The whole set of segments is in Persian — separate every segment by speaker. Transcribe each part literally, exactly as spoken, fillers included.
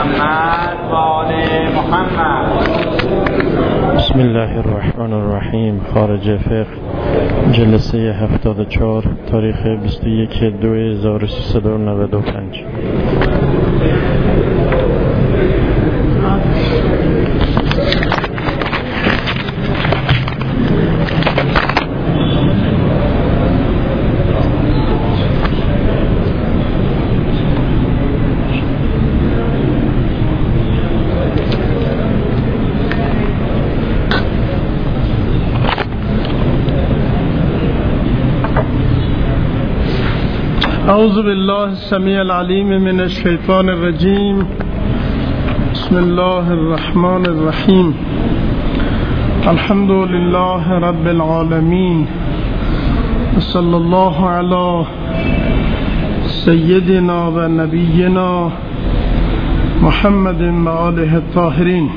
Speaker 1: محمد و آل محمد.
Speaker 2: بسم الله الرحمن الرحیم. خارج فقه جلسه هفتاد و چهار تاریخ بیست و یک دو هزار و سیصد و نود و پنج.
Speaker 3: اعوذ بالله السمیع العلیم من الشیطان الرجیم. بسم الله الرحمن الرحیم. الحمد لله رب العالمین. صلی الله علی سیدنا و نبینا محمد و آله الطاهرین.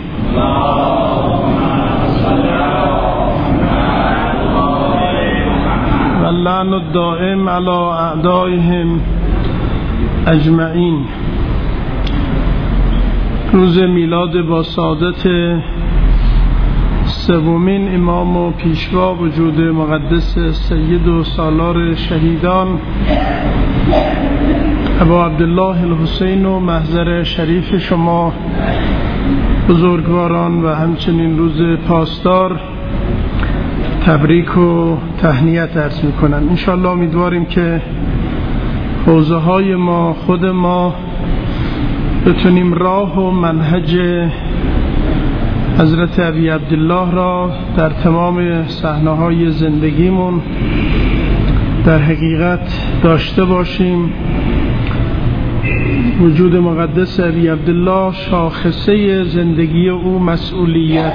Speaker 3: اللعن الدائم على اعدائهم اجمعین. روز میلاد با سعادت سومین امام و پیشوا وجود مقدس سید و سالار شهیدان ابا عبدالله الحسین و محضر شریف شما بزرگواران و همچنین روز پاسدار تبریک و تهنیت عرض میکنم. انشاءالله امیدواریم که حوزه های ما خود ما بتونیم راه و منهج حضرت ابی عبدالله را در تمام صحنه های زندگیمون در حقیقت داشته باشیم. وجود مقدس ابی عبدالله شاخصه زندگی او مسئولیت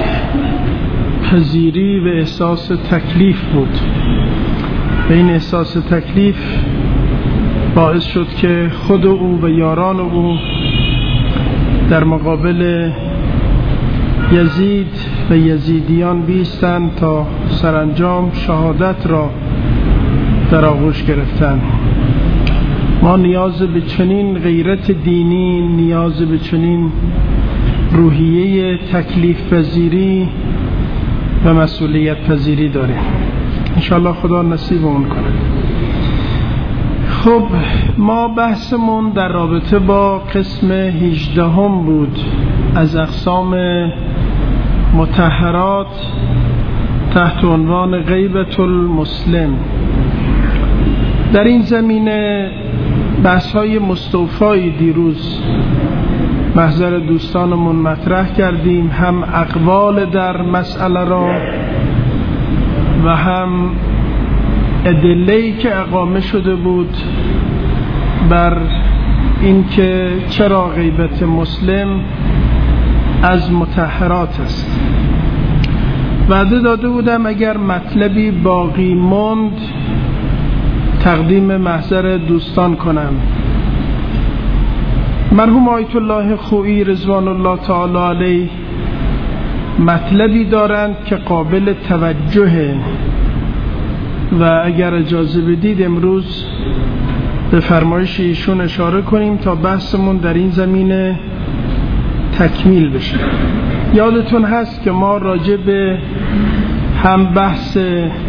Speaker 3: پذیری و احساس تکلیف بود. و این احساس تکلیف باعث شد که خود او و یاران او در مقابل یزید و یزیدیان بیستند تا سرانجام شهادت را در آغوش گرفتند. ما نیاز به چنین غیرت دینی، نیاز به چنین روحیه تکلیف پذیری و مسئولیت پذیری داریم. انشاءالله خدا نصیبمون کنه. خب ما بحثمون در رابطه با قسم هجدهم بود از اقسام مطهرات تحت عنوان غیبت المسلم. در این زمینه بحث های مستوفایی دیروز محضر دوستانمون مطرح کردیم، هم اقوال در مسئله را و هم ادله‌ای که اقامه شده بود بر اینکه چرا غیبت مسلم از مطهرات است. وعده داده بودم اگر مطلبی باقی ماند تقدیم محضر دوستان کنم. مرحوم آیت الله خویی رضوان الله تعالی علیه مطلبی دارند که قابل توجهه و اگر اجازه بدید امروز به فرمایش ایشون اشاره کنیم تا بحثمون در این زمینه تکمیل بشه. یادتون هست که ما راجع به هم بحث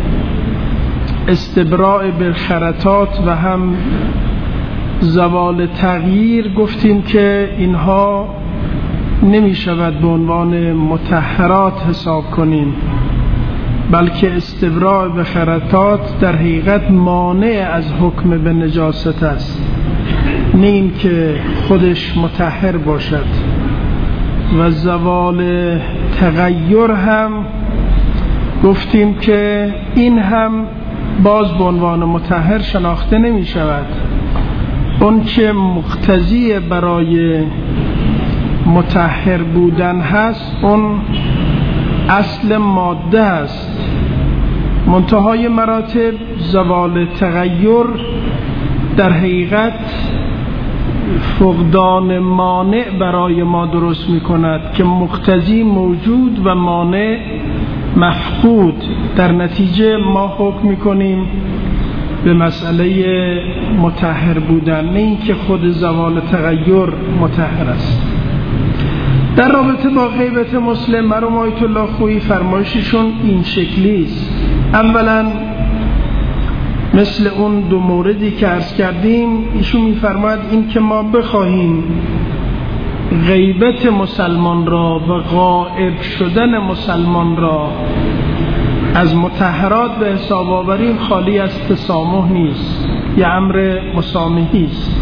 Speaker 3: استبراء بالخرطات و هم زوال تغییر گفتیم که اینها نمی شود به عنوان مطهرات حساب کنیم، بلکه استبراء به خرطات در حقیقت مانع از حکم به نجاست است، نه این که خودش مطهر باشد. و زوال تغییر هم گفتیم که این هم باز به عنوان مطهر شناخته نمی شود. اون که مقتضی برای مطهر بودن هست اون اصل ماده است. منتهای مراتب زوال تغییر در حقیقت فقدان مانع برای ما درست می کند که مقتضی موجود و مانع مفقود. در نتیجه ما حکم می کنیم به مسئله مطهر بودن، نه اینکه خود زوال تغییر مطهر است. در رابطه با غیبت مسلم مرحوم آیت الله خویی فرمایششون این شکلی است. اولا مثل اون دو موردی که عرض کردیم، ایشون می‌فرماید این که ما بخواهیم غیبت مسلمان را و غائب شدن مسلمان را از مطهرات به حساب آوریم خالی از تسامح نیست، یه امر مسامحی است،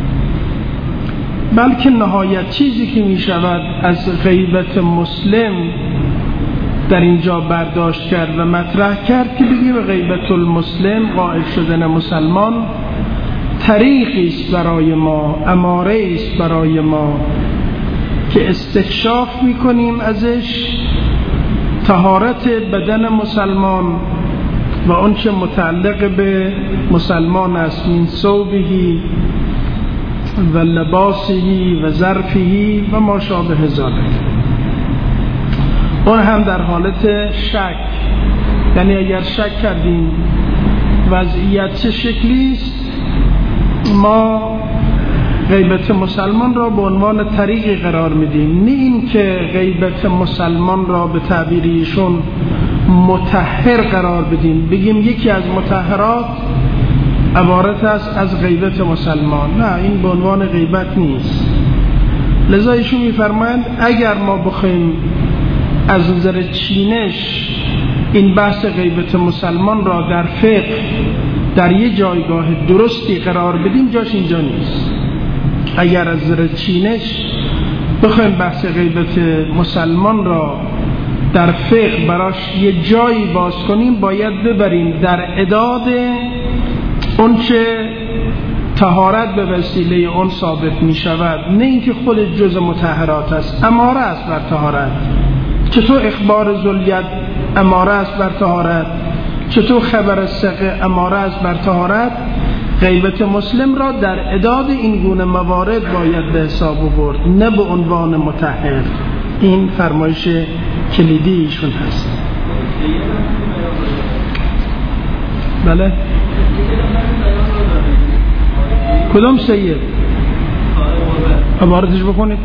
Speaker 3: بلکه نهایت چیزی که می شود از غیبت مسلم در اینجا برداشت کرد و مطرح کرد که بگیم غیبت المسلم، غائب شدن مسلمان، طریقی است برای ما، اماره است برای ما که استکشاف می کنیم ازش طهارت بدن مسلمان و اون چه متعلق به مسلمان است، من ثوبهی و لباسهی و ظرفهی و ما شابه ذلک. اون هم در حالت شک، یعنی اگر شک کردیم وضعیت چه شکلی است، ما غیبت مسلمان را به عنوان طریقی قرار میدیم، نه این که غیبت مسلمان را به تعبیر ایشون مطهر قرار بدیم، بگیم یکی از مطهرات عبارت است از غیبت مسلمان. نه، این به عنوان غیبت نیست. لذا ایشون میفرمایند اگر ما بخوایم از نظر چینش این بحث غیبت مسلمان را در فقه در یه جایگاه درستی قرار بدیم، جاش اینجا نیست. اگر از نظر چینش بخوایم بحث غیبت مسلمان را در فقه براش یه جایی باز کنیم، باید ببریم در اعداد اون چه طهارت به وسیله اون ثابت می شود، نه اینکه خود جز مطهرات است، اماره است بر طهارت. چطور اخبار ذوالید اماره است بر طهارت، چطور خبر ثقه اماره است بر طهارت، غیبت مسلم را در اعداد این گونه موارد باید به حساب آورد، نه به عنوان مطهر. این فرمایش کلیدی ایشون هست. بله، کدام سید عبارتش بکنید؟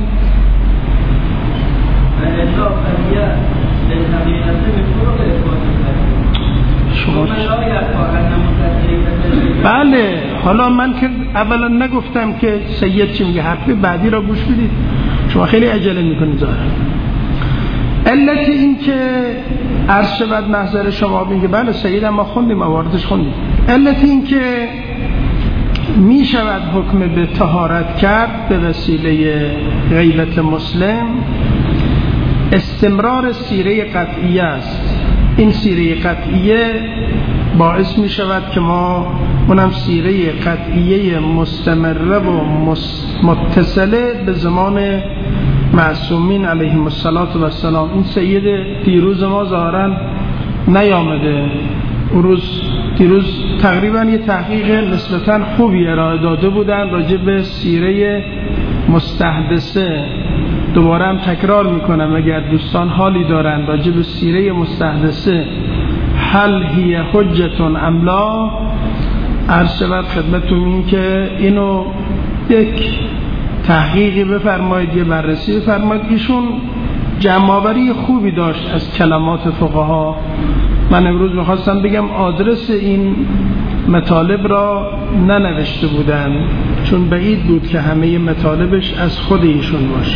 Speaker 3: شما بله، حالا من که اولا نگفتم که سید چی میگه، حرف بعدی را گوش بدید، شما خیلی عجله میکنید ظاهرا. علت این که عرض شود محضر شما میگه بله سید ما خوندیم، مواردش خوندیم. علت این که می شود حکم به طهارت کرد به وسیله غیبت مسلم، استمرار سیره قطعیه است. این سیره قطعیه باعث می شود که ما اونم سیره قطعیه مستمره و متصله به زمان معصومین علیهم السلام. این سید دیروز ما ظاهرا نیامده، اون روز دیروز تقریبا یه تحقیق نسبتاً خوبی ارائه داده بودن راجع به سیره مستحدثه. دوباره هم تکرار میکنم اگر دوستان حالی دارن راجع به سیره مستحدثه، هل هی حجتون ام لا، عرض شود خدمتتون این که اینو یک تحقیقی بفرمایید، یه بررسی بفرمایید. ایشون جمع‌آوری خوبی داشت از کلمات فقها. من امروز میخواستم بگم آدرس این مطالب را ننوشته بودن، چون بعید بود که همه مطالبش از خود ایشون باشه.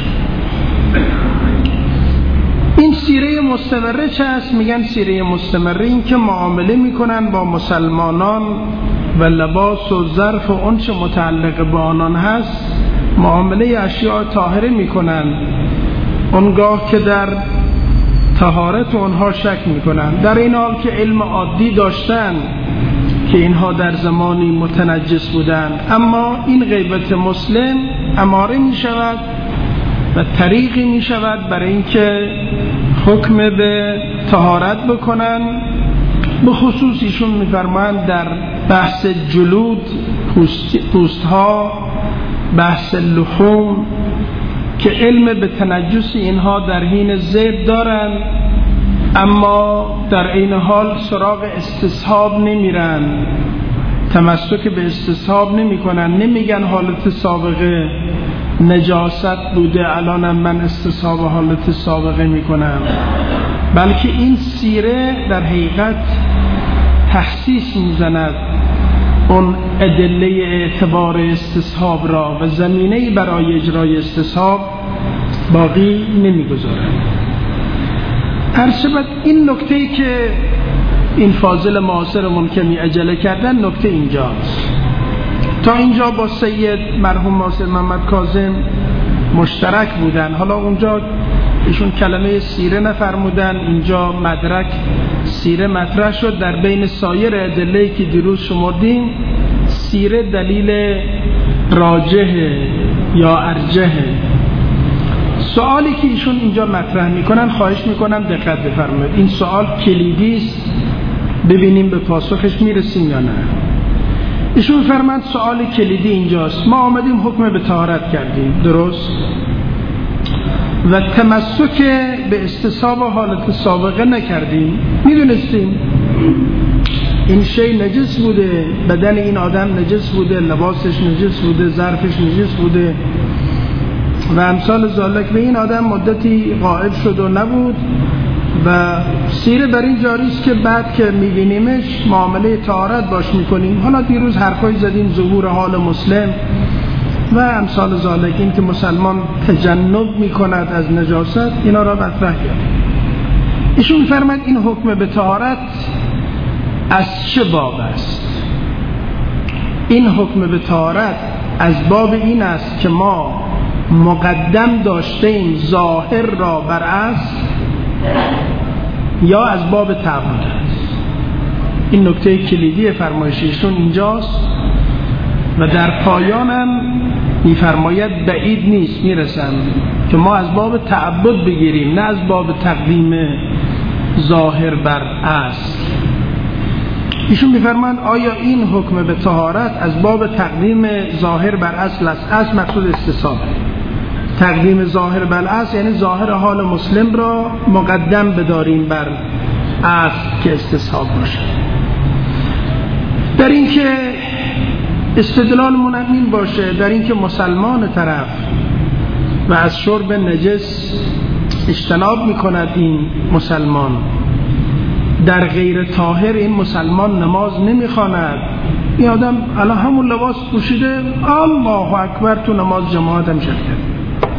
Speaker 3: این سیره مستمره چه است؟ میگن سیره مستمره این که معامله میکنن با مسلمانان و لباس و ظرف و اون چه متعلق به آنان هست، معامله اشیاء طاهره میکنن، اونگاه که در طهارت اونها شک میکنن، در این حال که علم عادی داشتن که اینها در زمانی متنجس بودن. اما این غیبت مسلم اماره میشود و طریقی میشود برای اینکه حکم به طهارت بکنن. به خصوص ایشون میفرمایند در بحث جلود، پوست ها، بحث لحوم، که علم به تنجس اینها در حین ذبح دارن، اما در این حال سراغ استصحاب نمیرن. تمسک به استصحاب نمی کنن، نمیگن حالت سابقه نجاست بوده الانم من استصحاب حالت سابقه می کنم، بلکه این سیره در حقیقت تخصیص می زند اون ادله اعتبار استصحاب را و زمینه‌ای برای اجرای استصحاب باقی نمی گذارد. هرچند این نکته‌ای که این فاضل معاصرمون که می عجله کردن نکته اینجاست. تا اینجا با سید مرحوم ناصر محمد کاظم مشترک بودن، حالا اونجا ایشون کلمه سیره نفرمودن، اینجا مدرک سیره مطرح شد. در بین سایر ادله‌ای که دیروز شمردیم سیره دلیل راجح یا ارجح. سوالی که ایشون اینجا مطرح میکنن خواهش میکنم دقت بفرمایید، این سوال کلیدی است، ببینیم به پاسخش میرسیم یا نه. ایشون فرمند سوال کلیدی اینجاست، ما آمدیم حکم به طهارت کردیم، درست؟ و تمسک به استصحاب حالت سابقه نکردیم، میدونستیم این شی نجس بوده، بدن این آدم نجس بوده، لباسش نجس بوده، ظرفش نجس بوده و امثال ذالک. به این آدم مدتی غائب شد و نبود و سیره بر این جاری است که بعد که میبینیمش معامله طهارت باش میکنیم. حالا دیروز حرفای زدیم ظهور حال مسلم و امثال ذالک، این که مسلمان تجنب میکند از نجاست، اینا را مطرح کرد. ایشون میفرماید این حکم به طهارت از چه باب است؟ این حکم به طهارت از باب این است که ما مقدم داشته ایم ظاهر را بر اصل، یا از باب تعبد است؟ این نکته کلیدی فرمایششون اینجاست و در پایانم میفرماید بعید نیست میرسم که ما از باب تعبد بگیریم نه از باب تقدیم ظاهر بر اصل. ایشون میفرمایند آیا این حکم به طهارت از باب تقدیم ظاهر بر اصل است؟ اصل مقصود استصحاب، تقدیم ظاهر بر اصل یعنی ظاهر حال مسلم را مقدم بداریم بر اصل که استصحاب باشه. در این که استدلالمون این باشه، در این که مسلمان طرف و از شرب نجس اجتناب میکند این مسلمان، در غیر طاهر این مسلمان نماز نمیخواند، این آدم الان همون لباس پوشیده الله اکبر تو نماز جماعت هم شرکت،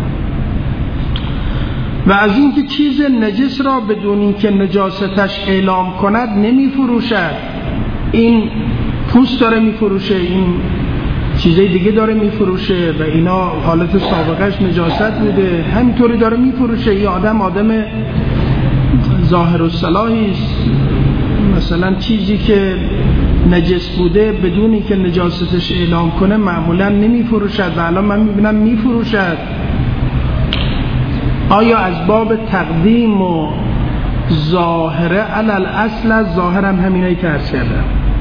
Speaker 3: و از این که چیز نجس را بدون این که نجاستش اعلام کند نمی فروشد، این پوست داره می فروشه، این چیزای دیگه داره می فروشه و اینا حالت سابقش نجاست بوده، همینطوری داره می فروشه. این آدم آدم ظاهر الصلاحی است، مثلا چیزی که نجس بوده بدون این که نجاستش اعلام کنه معمولا نمی فروشد و الان من می بینم می فروشد. آیا از باب تقدیم و ظاهره علل اصل از ظاهرم همینایی که عرض کردم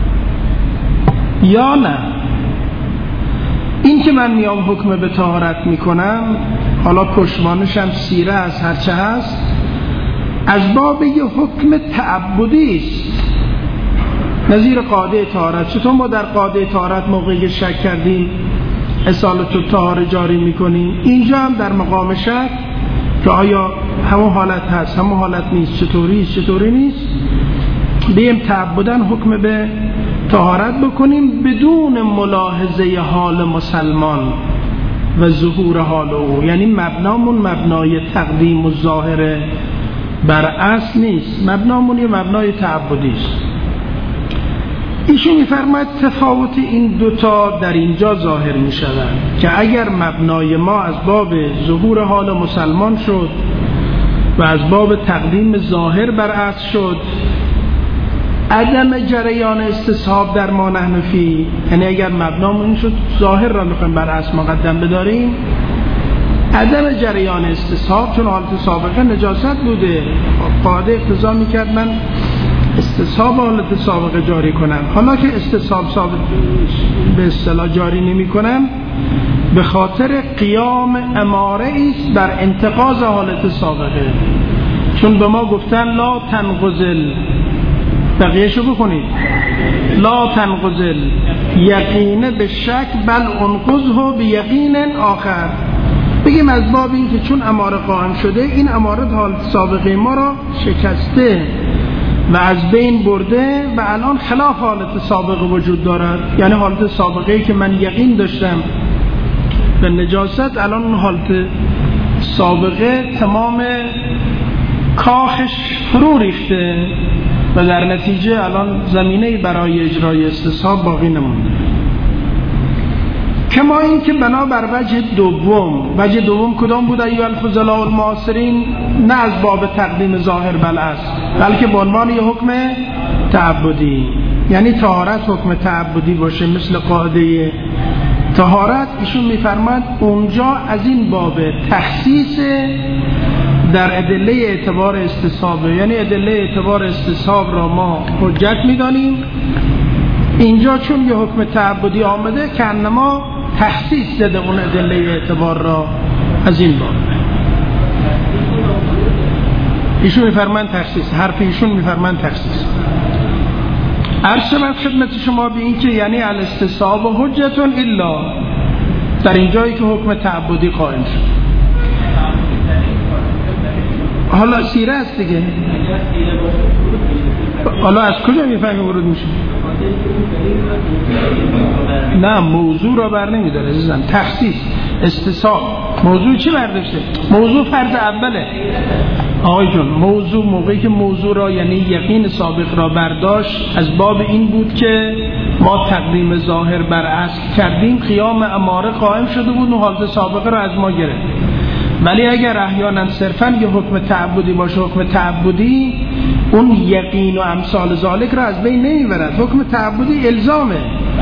Speaker 3: یا نه؟ این که من میام حکم به طهارت میکنم، حالا پشتوانشم سیره از هرچه هست، از باب یه حکم تعبدی است، نظیر قاعده طهارت. چطور ما در قاعده طهارت موقعی شک کردیم اصالت الطهاره جاری میکنیم، اینجا هم در مقام شک که آیا همون حالت هست همون حالت نیست، چطوری است چطوری نیست، بیم تعبدن حکم به طهارت بکنیم بدون ملاحظه حال مسلمان و ظهور حال او. یعنی مبنامون مبنای تقدیم و ظاهر بر اصل نیست، مبنامون یه مبنای تعبدی است. ایشون میفرماید تفاوت این دوتا در اینجا ظاهر می شود که اگر مبنای ما از باب ظهور حال مسلمان شد و از باب تقدیم ظاهر بر اصل شد، عدم جریان استصحاب در ما نحن فی، یعنی اگر مبنامون این شد ظاهر را میخوایم بر اصل مقدم بداریم، عدم جریان استصحاب چون حالت سابقه نجاست بوده، قاعده اقتضا میکرد من استصحاب حالت سابقه جاری کنم. حالا که استصحاب ثابت به اصطلاح جاری نمی کنم، به خاطر قیام اماره است بر انتقاض حالت سابقه، چون به ما گفتن لا تنقضل بقیهشو بخونید. لا تنقضل یقینه به شک بل انقضه به یقین آخر. بگیم از باب این که چون اماره قائم شده، این اماره حال سابقه ما را شکسته و از بین برده و الان خلاف حالت سابقه وجود دارد. یعنی حالت سابقه‌ای که من یقین داشتم به نجاست، الان اون حالت سابقه تمام کاخش فرو ریخته و در نتیجه الان زمینه برای اجرای استصحاب باقی نمونده. کما این که بنا بر وجه دوم، وجه دوم کدام بود ایها الفضلاء المعاصرین؟ نه از باب تقدیم ظاهر بل اصل، بلکه به عنوان یه حکم تعبدی، یعنی طهارت حکم تعبدی باشه مثل قاعده طهارت. ایشون میفرماد اونجا از این باب تخصیص در ادله اعتبار استصحاب، یعنی ادله اعتبار استصحاب را ما حجت میدانیم. اینجا چون یه حکم تعبدی آمده که انما تخصیص داده اون ادله اعتبار را از این باب. ایشون میفرمان تخصیص، حرف ایشون میفرمان تخصیص. عرض شد خدمت شما به این که یعنی الاستصحاب و حجت الا در این جایی که حکم تعبدی قائم شد. حالا سیره است دیگه. حالا از کجا میفهمی ورود میشه؟ نه موضوع را بر نمیداره عزیزم. تخصیص استصحاب موضوع چی برداشته؟ موضوع فرض اوله آقای جون. موضوع موقعی که موضوع را یعنی یقین سابق را برداشت از باب این بود که ما تقدیم ظاهر بر اصل کردیم، قیام اماره قائم شده بود و حالت سابقه را از ما گرفت. ولی اگر احیانا صرفا یه حکم تعبدی باشه، حکم تعبدی اون یقین و امثال ذالک را از بین نمیبرد. حکم تعبدی الزامه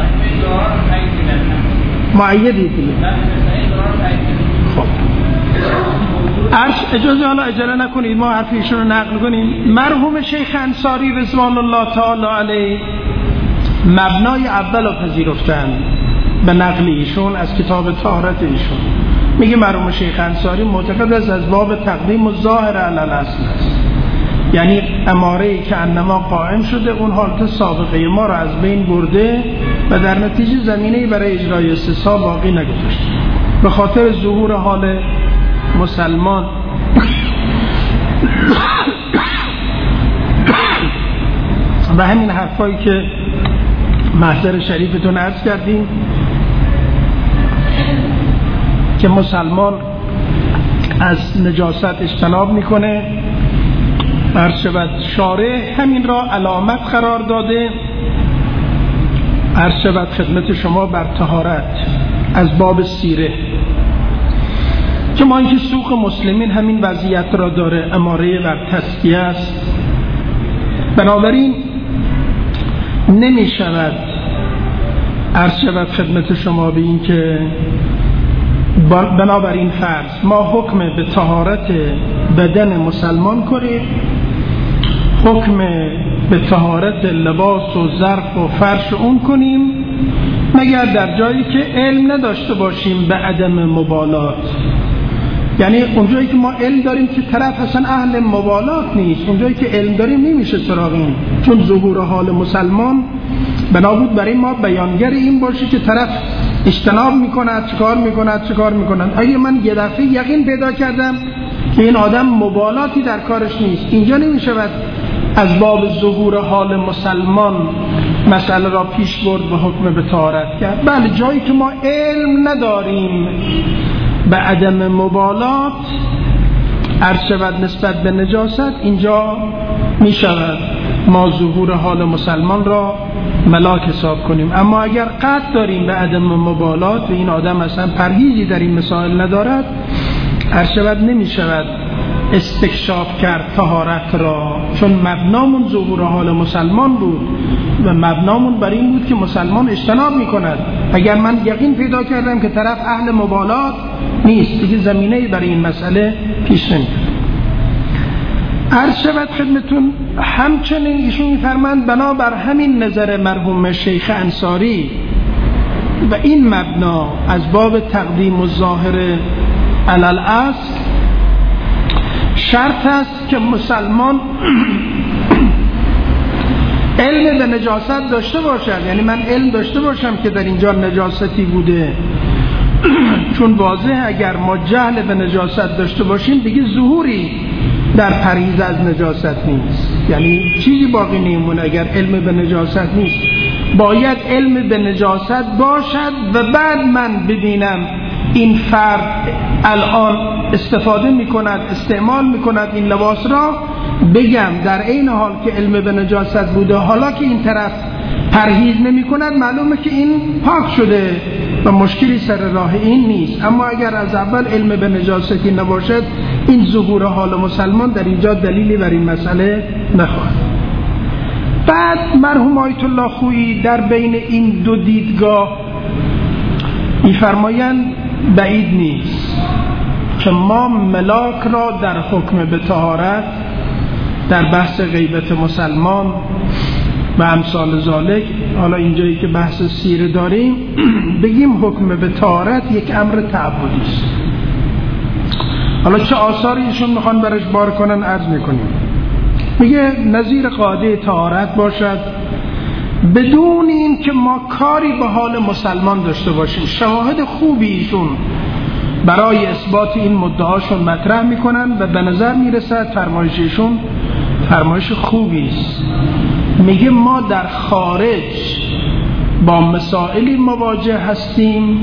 Speaker 3: معیدی دیگه. خب عرض اجازه حالا اجازه نکنید ما حرف ایشون رو نقل کنیم. مرحوم شیخ انصاری رضوان الله تعالی علیه مبنای اول رو پذیرفتند به نقل ایشون از کتاب طهارت ایشون. میگه مرحوم شیخ انصاری معتقد است از باب تقدیم الظاهر علی الاصل است، یعنی اماره‌ای که انما قائم شده اون حالت سابقه ما را از بین برده و در نتیجه زمینه‌ای برای اجرای استصحاب باقی نگذاشته. به خاطر ظهور حال مسلمان و همین حرفایی که محضر شریفتون عرض کردیم که مسلمان از نجاست اجتناب میکنه، عرض شود شارع همین را علامت قرار داده. عرض شود خدمت شما بر طهارت از باب سیره، چون اینکه سوق مسلمین همین وضعیت را داره، اماره بر تسکیه است. بنابراین نمی شود عرض شود خدمت شما به این که بنابراین فرض ما حکم به طهارت بدن مسلمان کنیم، حکم به طهارت لباس و ظرف و فرش اون کنیم، مگر در جایی که علم نداشته باشیم به عدم مبالات. یعنی اونجایی که ما علم داریم که طرف اصلا اهل مبالات نیست، اونجایی که علم داریم نمیشه سراغیم، چون ظهور حال مسلمان بنابود برای ما بیانگر این باشه که طرف اجتناب میکند، چیکار میکند چیکار میکند. اگه من یه دفعه یقین پیدا کردم که این آدم مبالاتی در کارش نیست، اینجا نمیشود از باب ظهور حال مسلمان مسئله را پیش برد و حکم به طهارت کرد. بله جایی که ما علم نداریم به عدم مبالات عرض شود نسبت به نجاست، اینجا می شود ما ظهور حال مسلمان را ملاک حساب کنیم. اما اگر قطع داریم به عدم مبالات و این آدم اصلا پرهیزی در این مسائل ندارد، عرض شود نمی شود استکشاف کرد طهارت را، چون مبنامون ظهور حال مسلمان بود و مبنامون بر این بود که مسلمان اجتناب می کند. اگر من یقین پیدا کردم که طرف اهل مبالات نیست، دیگه زمینه‌ای برای این مسئله پیش نمیاد. عرض شود خدمتون همچنین ایشون می‌فرمایند بنابر همین نظر مرحوم شیخ انصاری و این مبنا از باب تقدیم الظاهر علی الاصل شرط است که مسلمان علم به نجاست داشته باشد، یعنی من علم داشته باشم که در اینجا نجاستی بوده. چون واضحه اگر ما جهل به نجاست داشته باشیم دیگه ظهوری در پرهیز از نجاست نیست، یعنی چیزی باقی نمیمونه. اگر علم به نجاست نیست باید علم به نجاست باشد و بعد من ببینم این فرد الان استفاده میکند، استعمال میکند این لباس را، بگم در این حال که علم به نجاست بوده، حالا که این طرف پرهیز نمی کند معلومه که این پاک شده و مشکلی سر راه این نیست. اما اگر از اول علم به نجاستی نباشد این ظهور حال مسلمان در اینجا دلیلی بر این مسئله نخواهد. بعد مرحوم آیت الله خویی در بین این دو دیدگاه می‌فرمایند بعید نیست که ما ملاک را در حکم به طهارت در بحث غیبت مسلمان و امثال ذالک، حالا اینجایی که بحث سیره داریم، بگیم حکم به طهارت یک امر تعبدی است. حالا چه آثاری ایشون میخوان برش بار کنن عرض میکنیم. میگه نظیر قاعده طهارت باشد بدون این که ما کاری به حال مسلمان داشته باشیم. شواهد خوبی ایشون برای اثبات این مدعاشون مطرح میکنن و به نظر میرسد فرمایششون فرمایش خوبی است. میگه ما در خارج با مسائلی مواجه هستیم،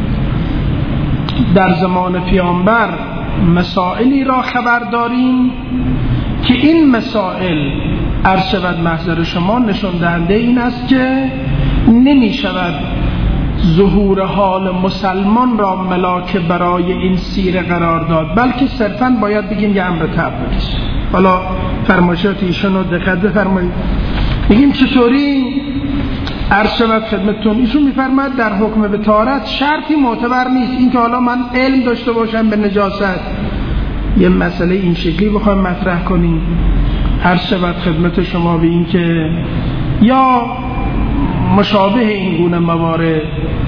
Speaker 3: در زمان پیامبر مسائلی را خبر داریم که این مسائل عرض شود محضر شما نشان دهنده این است که نمی شود ظهور حال مسلمان را ملاک برای این سیره قرار داد، بلکه صرفاً باید بگیم یه امر تعبدی است. حالا فرمایشات ایشون رو دقت بفرمایید. میگیم چطوری؟ عرض شود خدمتتون ایشون میفرماید در حکم به طهارت شرطی معتبر نیست این که حالا من علم داشته باشم به نجاست. یه مسئله این شکلی بخوایم مطرح کنیم، عرض شود خدمت شما به این که یا مشابه این گونه موارد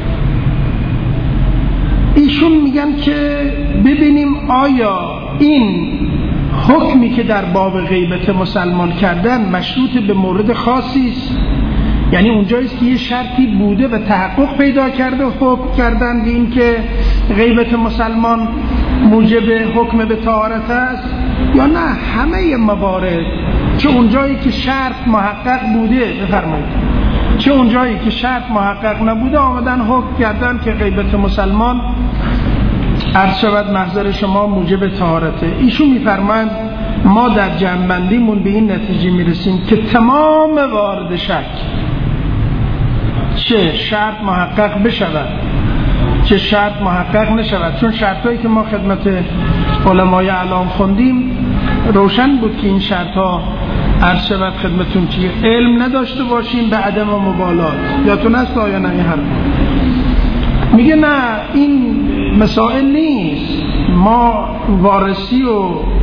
Speaker 3: ایشون میگن که ببینیم آیا این حکمی که در باب غیبت مسلمان کردن مشروط به مورد خاصی است، یعنی اونجاییست که یه شرطی بوده و تحقق پیدا کرده حکم کردن به این که غیبت مسلمان موجب حکم به طهارت است، یا نه همه موارد چه اونجایی که شرط محقق بوده بفرمایید چه اونجایی که شرط محقق نبوده آمدن حکم کردن که غیبت مسلمان عرض شود محضر شما موجب طهارته. ایشون میفرمایند ما در جمع‌بندیمون به این نتیجه میرسیم که تمام وارد شک چه شرط محقق بشود چه شرط محقق نشود، چون شرطایی که ما خدمت علمای اعلام خوندیم روشن بود که این شرطها عرض شود خدمتون چیه، علم نداشته باشیم به عدم مبالات. یادتون هست آیا نه این حرف؟ میگه نه این مسائل نیست، ما وارسی و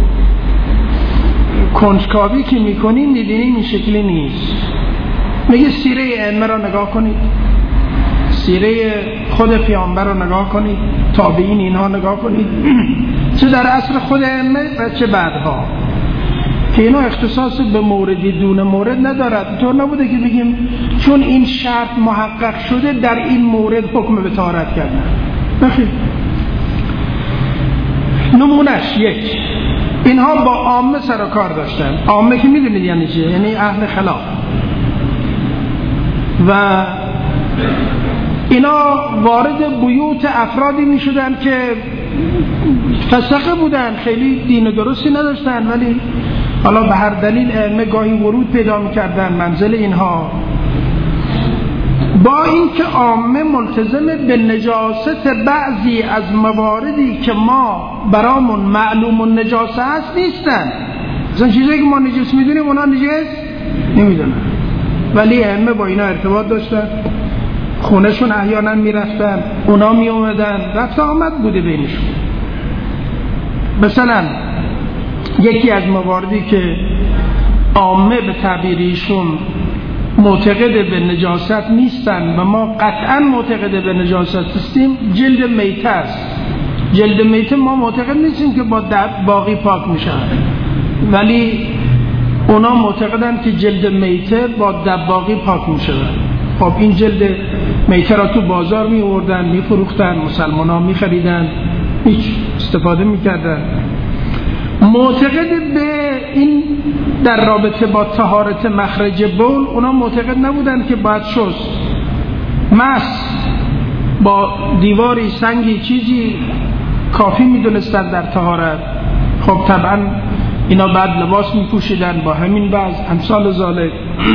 Speaker 3: کنجکاوی که میکنیم میبینیم این شکلی نیست. میگه سیره ائمه را نگاه کنید، سیره خود پیامبر را نگاه کنید، تابعین اینها نگاه کنید، چه در عصر خود ائمه و چه بعدها، که اینا اختصاص به موردی دون مورد ندارد. طور نبوده که بگیم چون این شرط محقق شده در این مورد حکم به طهارت کردن. نخیر. نمونش یک، اینها با عامه سر و کار داشتن. عامه که میدونید یعنی چیه؟ یعنی اهل خلاف. و اینا وارد بیوت افرادی می شدن که فسقه بودن، خیلی دین درستی نداشتن، ولی حالا به هر دلیل ائمه گاهی ورود پیدا می کردن منزل اینها. با اینکه عامه ملتزم به نجاست بعضی از مواردی که ما برامون معلوم و نجاسه هست نیستن، مثلا چیزایی که ما نجس میدونیم اونا نجس نمیدونن، ولی ائمه با اینا ارتباط داشتن، خونهشون احیانا میرفتن، اونا می اومدن، رفت آمد بوده بینشون. مثلا یکی از مواردی که عامه به تعبیریشون معتقد به نجاست نیستن و ما قطعا معتقد به نجاست هستیم، جلد میته است. جلد میته ما معتقد نیستیم که با باقی پاک میشن، ولی اونا معتقدن که جلد میته با دباغی پاک می شود. خب این جلد میته را تو بازار می آوردن، می فروختن، مسلمان ها می خریدن، هیچ استفاده می کردن. معتقد به این در رابطه با طهارت مخرج بول، اونا معتقد نبودن که باید شست، مس با دیواری، سنگی، چیزی کافی می دونستن در طهارت. خب طبعا اینا بعد لباس می پوشیدن با همین وضع، امثال ذالک.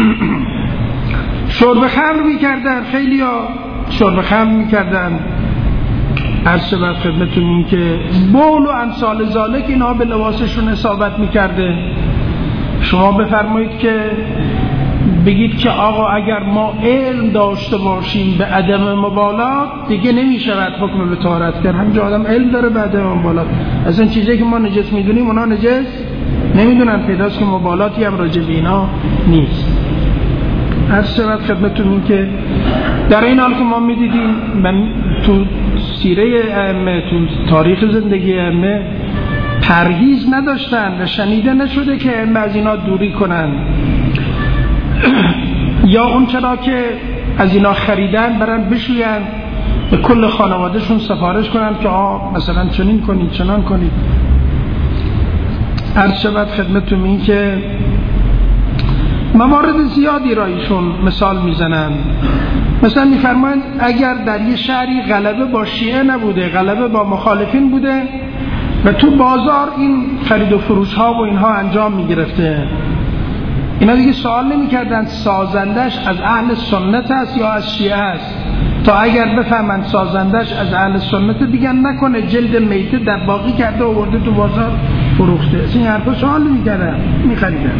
Speaker 3: شرب خمر می کردن، خیلی ها شرب خمر می کردن. عرض شود خدمتون این که بول و امثال ذالک اینا به لباسشون اصابت می کرده. شما بفرمایید که بگید که آقا اگر ما علم داشته باشیم به عدم مبالات دیگه نمی شود حکم به طهارت کرد. همینجا آدم علم داره به عدم مبالات، اصلا چیزی که ما نجس می دونیم اونا نجس نمیدونن، پیداست که مبالاتی هم راجع به اینا نیست. عرض شود خدمتون این که در این حال که ما میدیدیم من تو سیره ائمه، تو تاریخ زندگی ائمه پرهیز نداشتن و شنیده نشده که ائمه از اینا دوری کنن یا اون چرا که از اینا خریدن برن بشوین به کل خانوادهشون سفارش کنن که آه مثلا چنین کنید چنان کنید. عرض شود خدمتون این که موارد زیادی را ایشون مثال میزنن. مثلا میفرمایند اگر در یه شهری غلبه با شیعه نبوده، غلبه با مخالفین بوده و تو بازار این خرید و فروش ها و اینها انجام میگرفته، اینا دیگه سوال نمیکردن سازندش از اهل سنت است یا از شیعه است، تا اگر بفهمند سازندش از اهل سنت دیگه نکنه جلد میته دباغی کرده و آورده تو بازار فروخته. این حرفا سوال نمیکردن، میخریدن.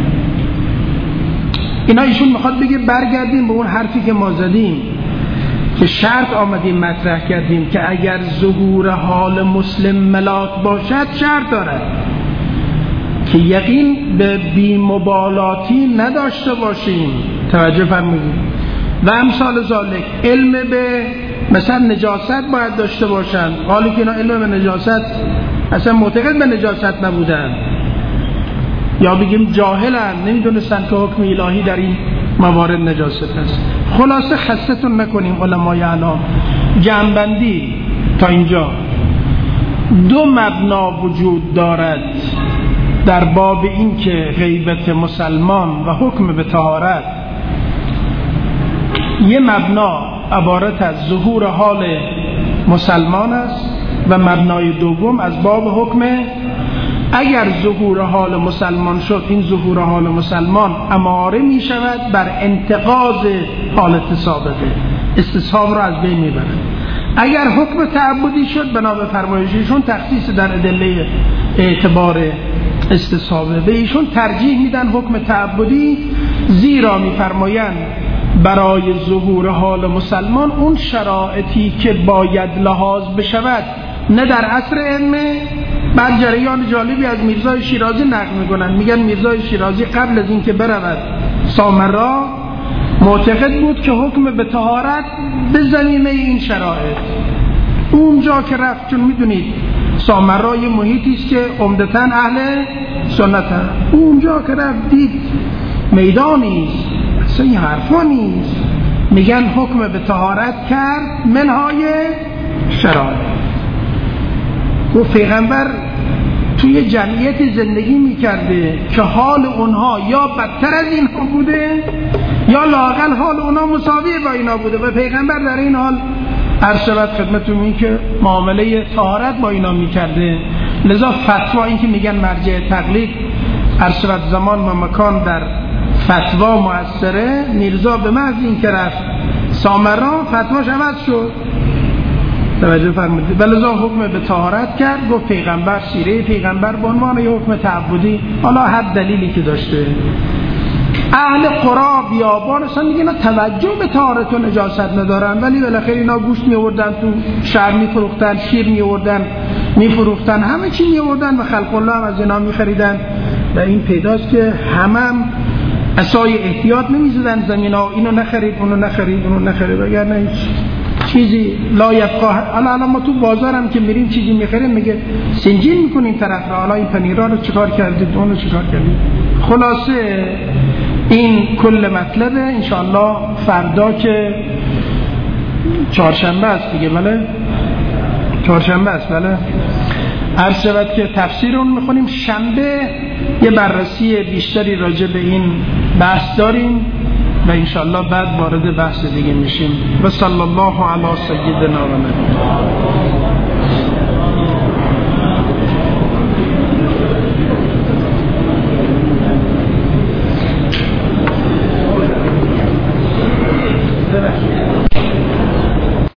Speaker 3: اینا ایشون میخواد بگه برگردیم به اون حرفی که ما زدیم که شرط آمدیم مطرح کردیم که اگر ظهور حال مسلم ملاک باشد شرط دارد که یقین به بی‌مبالاتی نداشته باشیم. توجه فرمودید. و امثال ذالک علم به مثلا نجاست باید داشته باشن، حالی که اینا علم به نجاست اصلا معتقد به نجاست نبودن، یا بگیم جاهلن، نمیدونستن که حکم الهی در این موارد نجاست است. خلاصه خستتون نکنیم علمای اعلام، جمع‌بندی تا اینجا دو مبنا وجود دارد در باب این که غیبت مسلمان و حکم به طهارت. یه مبنا عبارت از ظهور حال مسلمان است و مبنای دوم از باب حکم. اگر ظهور حال مسلمان شد، این ظهور حال مسلمان اماره می شود بر انتقاض حالت سابقه، استصحاب را از بین می برد. اگر حکم تعبدی شد بنا به فرمایششون تخصیص در ادله اعتبار استصحابه، به ایشون ترجیح میدن حکم تعبدی، زیرا میفرمایند برای ظهور حال مسلمان اون شرایطی که باید لحاظ بشود نه در عصر ائمه. بعد جریان جالبی از میرزای شیرازی نقل میکنن، میگن میرزای شیرازی قبل از این که برود سامرا معتقد بود که حکم به طهارت به زمینه این شرایط. اونجا که رفت، چون میدونید سامرا یه محیطی است که عمدتاً اهل سنت هست، اونجا که رفت دید میدانی است، اصلا این حرفا نیست، میگن حکم به طهارت کرد منهای شرایط. گفت پیغمبر توی جمعیت زندگی میکرده که حال اونها یا بدتر از اینها بوده یا لااقل حال اونها مساوی با اینا بوده و پیغمبر در این حال عرض شود خدمتتون این که معامله طهارت با اینا میکرده. لذا فتوا این که میگن مرجع تقلید عرض شود زمان و مکان در فتوا مؤثره، میرزا به محض این که رفت سامرا فتواش عوض شد. توجه فرمودید. بلذا حکم به طهارت کرد، گفت پیغمبر سیره پیغمبر به عنوان یه حکم تعبدی، حالا هر دلیلی که داشته. اهل قرا بیابان اصلا میگن اینا توجه به طهارت و نجاست ندارن، ولی بالاخره اینا گوشت میوردن تو شهر میفروختن، شیر میوردن میفروختن، همه چی میوردن و خلق الله هم از اینا میخریدن. و این پیداست که همم عصای احتیاط نمیزدن زمینا، اینو نخرید اونو نخرید اونو نخرید، وگرنه هیچ چیزی لا یبقا. حالا الان ما تو بازارم که میریم چیزی میخریم میگه سنجین میکنین طرف را، حالا این پنیرها رو چیکار کردید، اون رو چیکار کردید. خلاصه این کل مطلبه. انشاءالله فردا که چهارشنبه است دیگه، بله چهارشنبه است، بله عرض شود که تفسیر اون میخونیم. شنبه یه بررسی بیشتری راجع به این بحث داریم و انشاءالله بعد وارد بحث دیگه میشیم. و صلی الله علی سیدنا و نبینا.